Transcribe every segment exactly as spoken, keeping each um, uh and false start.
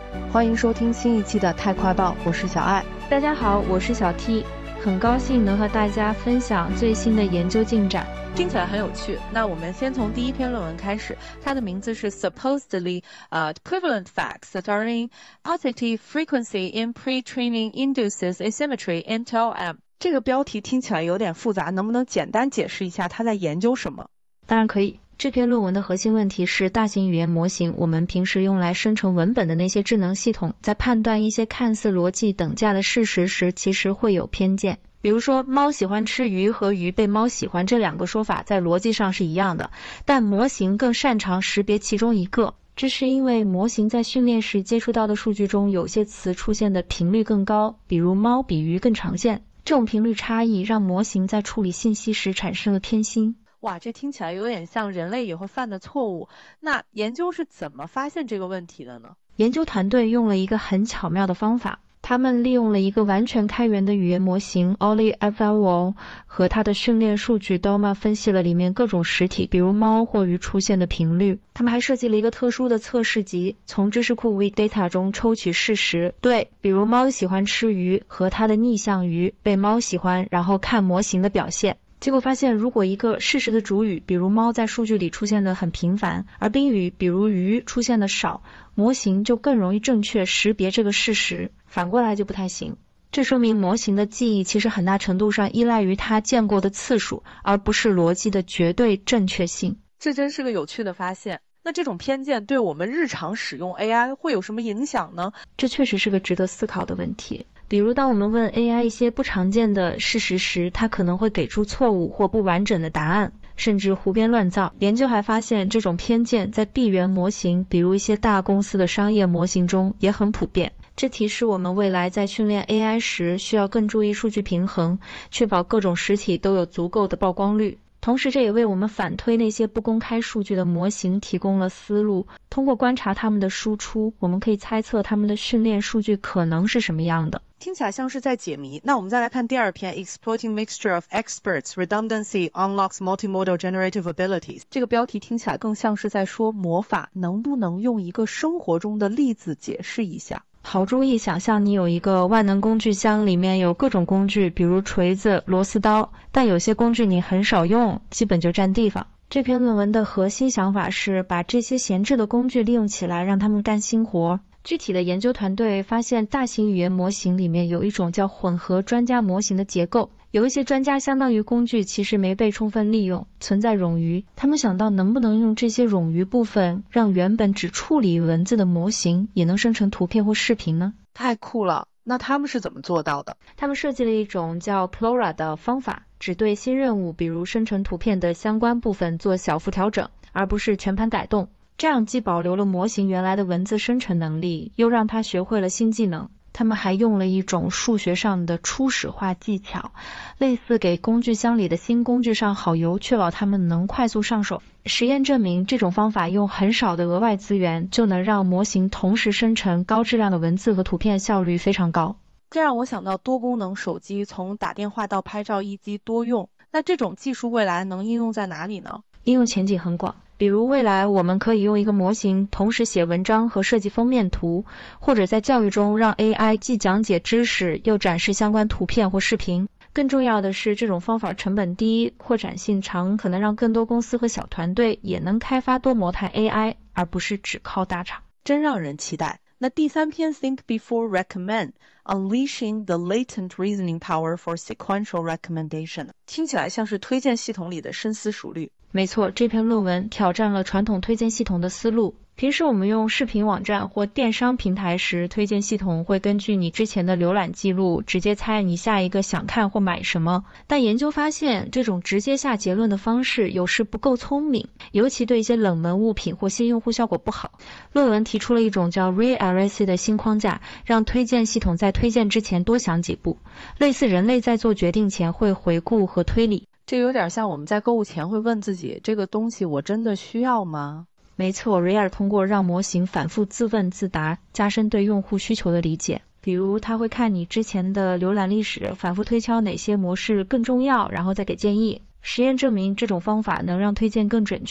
欢迎收听新一期的太快报，我是小爱。 大家好，我是小 T， 很高兴能和大家分享最新的研究进展。 听起来很有趣，那我们先从第一篇论文开始，它的名字是 Supposedly、uh, Equivalent Facts Regarding Positive Frequency in Pre-training Induces Asymmetry in T L M。 这个标题听起来有点复杂，能不能简单解释一下它在研究什么？ 当然可以。这篇论文的核心问题是，大型语言模型，我们平时用来生成文本的那些智能系统，在判断一些看似逻辑等价的事实时，其实会有偏见。比如说，猫喜欢吃鱼和鱼被猫喜欢这两个说法在逻辑上是一样的，但模型更擅长识别其中一个。这是因为模型在训练时接触到的数据中，有些词出现的频率更高，比如猫比鱼更常见。这种频率差异让模型在处理信息时产生了偏心。 哇，这听起来有点像人类也会犯的错误。那研究是怎么发现这个问题的呢？ 研究团队用了一个很巧妙的方法，他们利用了一个完全开源的语言模型 O L I F L O 和它的训练数据 D O M A 分析了里面各种实体，比如猫或鱼出现的频率。他们还设计了一个特殊的测试集，从知识库 Wikidata 中抽取事实，对，比如猫喜欢吃鱼和它的逆向鱼被猫喜欢，然后看模型的表现。结果发现，如果一个事实的主语，比如猫在数据里出现的很频繁，而宾语，比如鱼出现的少，模型就更容易正确识别这个事实，反过来就不太行。这说明模型的记忆其实很大程度上依赖于它见过的次数，而不是逻辑的绝对正确性。 这真是个有趣的发现。那这种偏见对我们日常使用 A I 会有什么影响呢？ 这确实是个值得思考的问题。比如当我们问 A I 一些不常见的事实时，它可能会给出错误或不完整的答案，甚至胡编乱造。研究还发现，这种偏见在闭源模型，比如一些大公司的商业模型中也很普遍。这提示我们未来在训练 A I 时，需要更注意数据平衡，确保各种实体都有足够的曝光率。同时这也为我们反推那些不公开数据的模型提供了思路。通过观察它们的输出，我们可以猜测它们的训练数据可能是什么样的。 听起来像是在解谜。那我们再来看第二篇 Exploiting Mixture of Experts Redundancy Unlocks Multimodal Generative Abilities。 这个标题听起来更像是在说魔法能不能用一个生活中的例子解释一下。 好主意，想象你有一个万能工具箱，里面有各种工具，比如锤子、螺丝刀，但有些工具你很少用，基本就占地方。这篇论文的核心想法是把这些闲置的工具利用起来，让他们干新活。具体的研究团队发现，大型语言模型里面有一种叫混合专家模型的结构，有一些专家相当于工具其实没被充分利用，存在冗余。他们想到能不能用这些冗余部分，让原本只处理文字的模型也能生成图片或视频呢？ 太酷了！那他们是怎么做到的？ 他们设计了一种叫 Plora 的方法，只对新任务，比如生成图片的相关部分做小幅调整，而不是全盘改动。这样既保留了模型原来的文字生成能力，又让它学会了新技能。他们还用了一种数学上的初始化技巧，类似给工具箱里的新工具上好油，确保它们能快速上手。实验证明，这种方法用很少的额外资源，就能让模型同时生成高质量的文字和图片，效率非常高。 这让我想到多功能手机从打电话到拍照一机多用。那这种技术未来能应用在哪里呢？ 应用前景很广。比如未来我们可以用一个模型同时写文章和设计封面图，或者在教育中让 A I 既讲解知识又展示相关图片或视频。更重要的是，这种方法成本低，扩展性长，可能让更多公司和小团队也能开发多模态 A I， 而不是只靠大厂。 真让人期待。那第三篇 Think Before Recommend Unleashing the Latent Reasoning Power for Sequential Recommendation， 听起来像是推荐系统里的深思熟虑。 没错，这篇论文挑战了传统推荐系统的思路。平时我们用视频网站或电商平台时，推荐系统会根据你之前的浏览记录直接猜你下一个想看或买什么。但研究发现，这种直接下结论的方式有时不够聪明，尤其对一些冷门物品或新用户效果不好。论文提出了一种叫 Re R S 的新框架，让推荐系统在推荐之前多想几步，类似人类在做决定前会回顾和推理。 这有点像我们在购物前会问自己，这个东西我真的需要吗？ 没错， R E A R 通过让模型反复自问自答，加深对用户需求的理解。比如它会看你之前的浏览历史，反复推敲哪些模式更重要，然后再给建议。实验证明这种方法能让推荐更准确，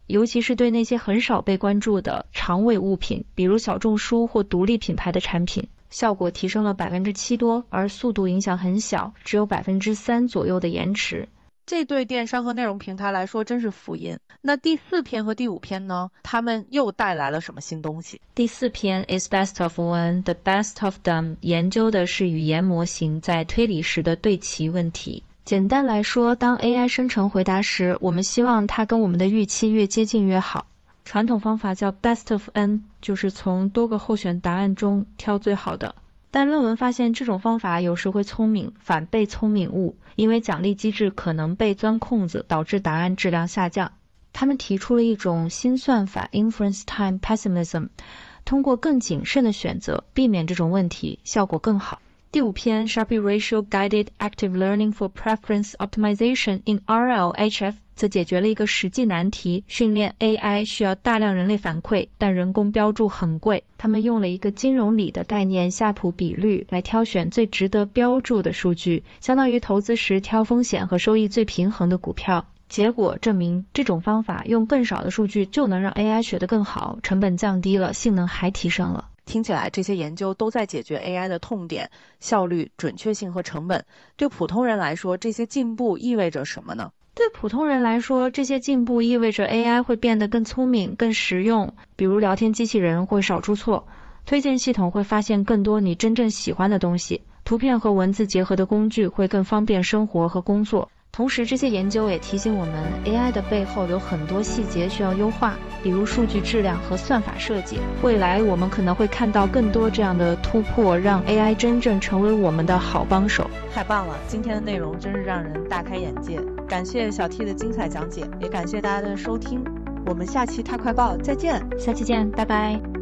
尤其是对那些很少被关注的长尾物品，比如小众书或独立品牌的产品，效果提升了百分之七多，而速度影响很小，只有百分之三左右的延迟。 这对电商和内容平台来说真是福音。那第四篇和第五篇呢？他们又带来了什么新东西？ 第四篇 is best of one, the best of them 研究的是语言模型在推理时的对齐问题。简单来说，当 A I 生成回答时，我们希望它跟我们的预期越接近越好。传统方法叫 best of n， 就是从多个候选答案中挑最好的。但论文发现这种方法有时会聪明反被聪明误，因为奖励机制可能被钻空子，导致答案质量下降。他们提出了一种新算法 inference time pessimism， 通过更谨慎的选择避免这种问题，效果更好。第五篇 Sharpe Ratio Guided Active Learning for Preference Optimization in R L H F 则解决了一个实际难题，训练 A I 需要大量人类反馈，但人工标注很贵。他们用了一个金融里的概念夏普比率来挑选最值得标注的数据，相当于投资时挑风险和收益最平衡的股票。结果证明这种方法用更少的数据就能让 A I 学得更好，成本降低了，性能还提升了。 听起来这些研究都在解决 A I 的痛点，效率、准确性和成本。对普通人来说，这些进步意味着什么呢？ 对普通人来说，这些进步意味着 A I 会变得更聪明、更实用，比如聊天机器人会少出错，推荐系统会发现更多你真正喜欢的东西，图片和文字结合的工具会更方便生活和工作。同时，这些研究也提醒我们 A I 的背后有很多细节需要优化，比如数据质量和算法设计。未来我们可能会看到更多这样的突破，让 A I 真正成为我们的好帮手。 太棒了，今天的内容真是让人大开眼界。感谢小 T 的精彩讲解，也感谢大家的收听。我们下期大快报再见， 下期见，拜拜。